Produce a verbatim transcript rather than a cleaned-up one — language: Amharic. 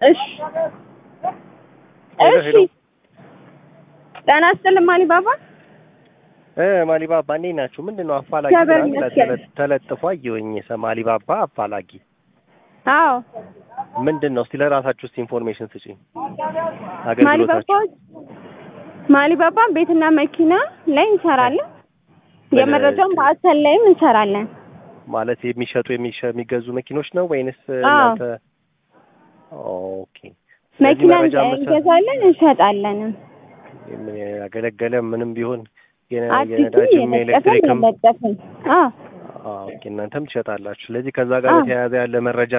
እሺ እሺ ጤና ይስጥልኝ ማሊባባ እ ማሊባባ እንዴት ናችሁ? ምንድነው አፋላጊ ብራንድ ተለጥፎ አየሁኝ። ማሊባባ አፋላጊ። አዎ ምንድነው? እስቲ ለራሳችሁ እስቲ ኢንፎርሜሽን ስጪኝ። አገልግሎታችሁ ማሊባባ ቤትና መኪና ላይ እንሰራለን። የመረጃውን በአሰል ላይም እንሰራለን። ማለት የሚሸጡ የሚገዙ መኪኖች ነው ወይንስ እናንተ? ኦኬ መኪና እንገዛለን እንሸጣለን። ምን ያገለገለ ምንም ቢሆን የነዳጅም ኤሌክትሪክም አዎ ኦኬ እናንተም ትሸጣላችሁ። ስለዚህ ከዛ ጋር የተያያዘ ያለ መረጃ